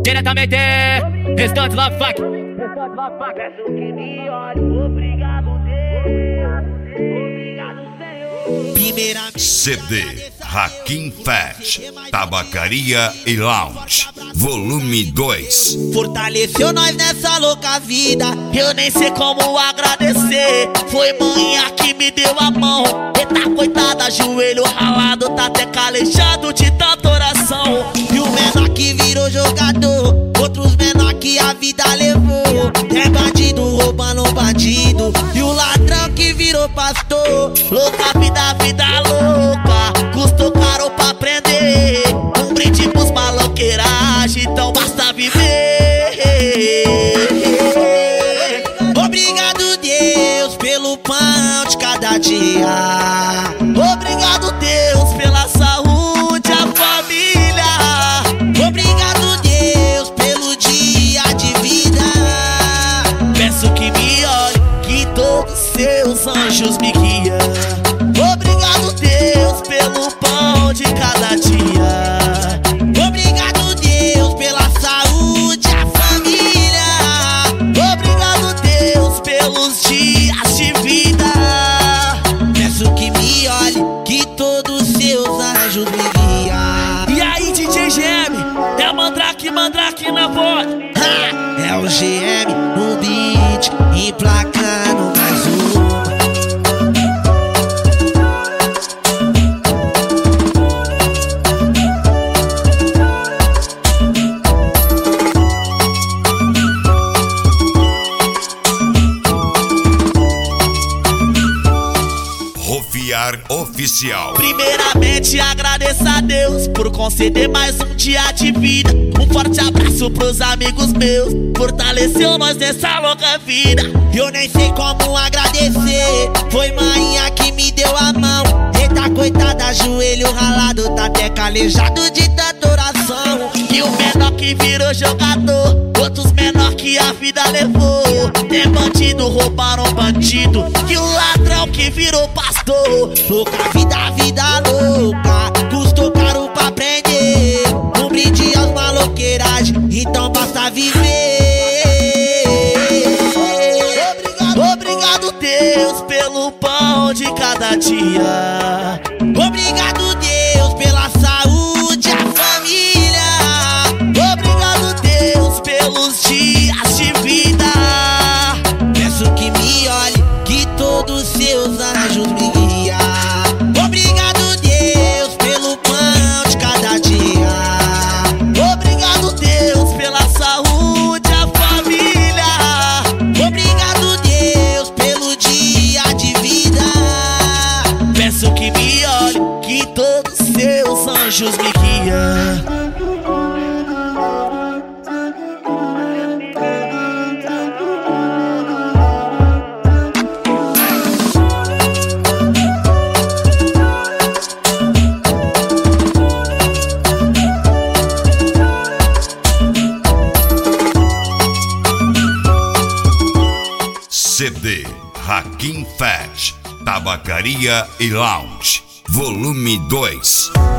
diretamente, Restante Love Funk. Peço que me olhe, obrigado Deus, obrigado Senhor. Primeiramente, CD Hakim Fat, Tabacaria e Lounge, Volume 2. fortaleceu nós nessa louca vida. Eu nem sei como agradecer. Foi manhã que me deu a mão. Eita, coitada, joelho ralado, tá até calejado de tanta oração. E o menor que virou jogador, outros menor que a vida levou. É bandido roubando bandido, e o ladrão que virou pastor. Louca vida, vida louca, custou caro pra aprender. Um brinde pros maloqueiragem, então basta viver. Obrigado Deus pelo pão de cada dia. Obrigado Deus pela saúde, a família. Obrigado Deus pelo dia de vida. Peço que me olhe, que todos seus anjos me guiam. Obrigado Deus pelo pão de cada dia. Obrigado Deus pela saúde, a família. Obrigado Deus pelos dias de vida. Peço que me olhe, que todos seus anjos me guiam. E aí DJ GM, é Mandrake, Mandrake na voz. É o GM no beat, emplacando mais uma. Rofiar Oficial. Primeiramente agradeço a Deus por conceder mais um dia de vida. Um forte abraço pros amigos meus, fortaleceu nós nessa louca vida. Eu nem sei como agradecer, foi manhã que me deu a mão. Eita, coitada, joelho ralado, tá até calejado de tanta oração. E o menor que virou jogador, outros menor que a vida levou. Tem bandido, roubaram bandido, e o ladrão que virou pastor. Louca vida, vida louca, custou caro pra aprender. Um brinde aos maloqueiragem, então basta viver. Obrigado Deus pelo pão de cada dia. Obrigado Deus pela saúde, a família. Obrigado Deus pelos dias de vida. Peço que me olhe, que todos seus anjos me guiam. Obrigado Deus pelo pão de cada dia. Obrigado Deus pela saúde, a família. Obrigado Deus pelo dia de vida. Peço que me olhe, que todos seus anjos me guiam. CD Hakim Fat, Tabacaria e Lounge, Volume 2.